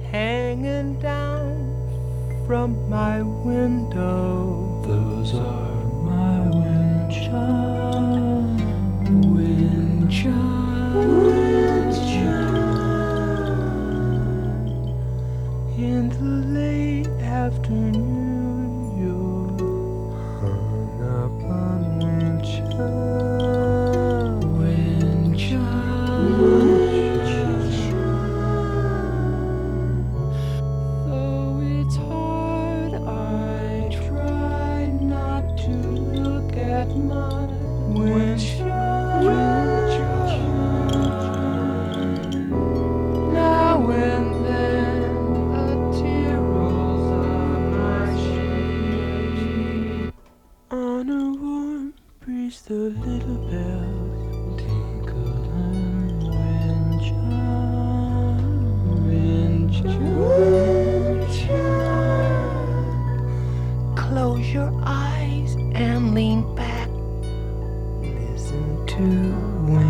hanging down from my window. Those are my wind chimes. Wind chimes, in the late afternoon, you're hung up on wind chimes. Wind chimes. Though it's hard, I try not to look at my wind chimes. Now and then a tear rolls on my cheek. On a warm breeze, the little bells tinkle and wind chime, wind chime. Close your eyes and lean back. Listen to wind.